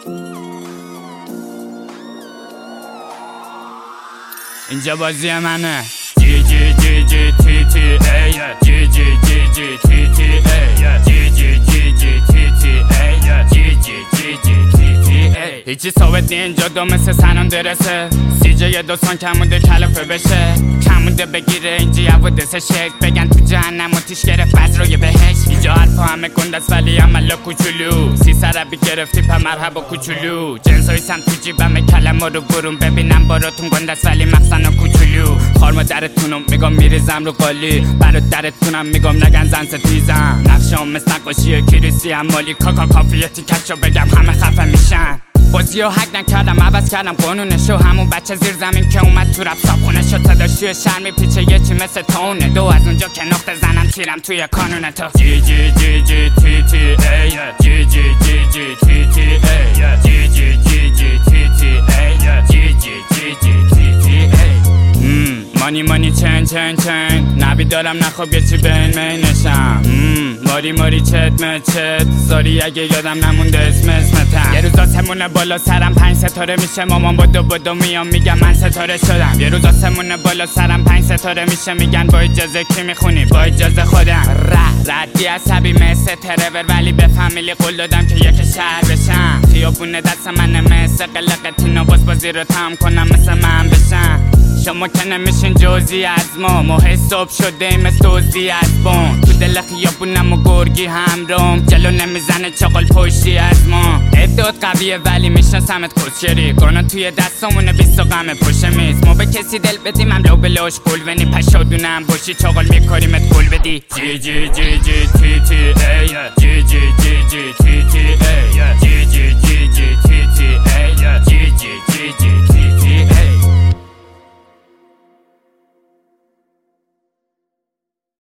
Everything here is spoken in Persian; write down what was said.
اینجا بازی منه. جی جی جی جی تی تی ای جی جی جی جی تی تی ای جی جی جی جی تی تی ای جی جی جی جی تی تی ای. هیچی ثابت نی اینجا دو مثل سنان درسه. سیجه یه دوستان کمونده کلافه بشه، کمونده بگیره اینجا یوادسه شک بگن تو جهنم و تیش گرفت بز روی بهش. اینجا حرفا همه گنده است ولی عملا کوچولو. 300 عربی گرفتی په مرحبا کوچولو. جنسای سم تو جیبم کلمه رو برون ببینم باراتون گنده است ولی مخزن کوچولو. خارما درتونم میگم میریزم رو قالی، برادرتونم میگم نگن زن ستیزم. نقشم مثل نقاشی کریسی مالی کاکا کافیتی کشو بگم همه خفه میشن. بازی رو حق نکردم عوض کردم قانونشو، همون بچه زیر زمین که اومد تو رپ صابخونشو. تداشی شرم میپیچه یه چی مثل تونه، دو از اونجا که نقطه زنم تیرم توی کانون تو. جی جی جی جی تی تی ای جی جی جی جی تی تی ای جی جی جی جی تی تی ای جی جی جی جی تی تی ای. مانی مانی چن چن چن نبی دارم نخواب یه چی بین مینشم. ماری ماری چت مچت ساری اگه یادم نمونده اسمتم. یه روز آسمونه بالا سرم 5 ستاره میشه، مامان بدو میام میگم من ستاره شدم. یه روز آسمونه بالا سرم 5 ستاره میشه، میگن با اجازه کی میخونی؟ با اجازه خودم. ردی عصبی مثل ترور ولی به فامیلی قول دادم که یک شهر بشم. خیابون دست من مثل قلقتینو بازی رو تمام کنم مثل من بشم. شما که نمیشین جزی از ما حساب شده ایم مثل دوزی از بون. تو دل خیابونم و گرگی همروم، جلو نمیزنه چاقل پشتی از ما. اداد قویه ولی میشناسمت کسچری، گانا توی دستامونه 20 غمه پشت میز. ما به کسی دل بدیم هم لو بلاش گل ونی پشادونم باشی چاقل میکاریمت گل بدی. جی جی جی جی تی تی ای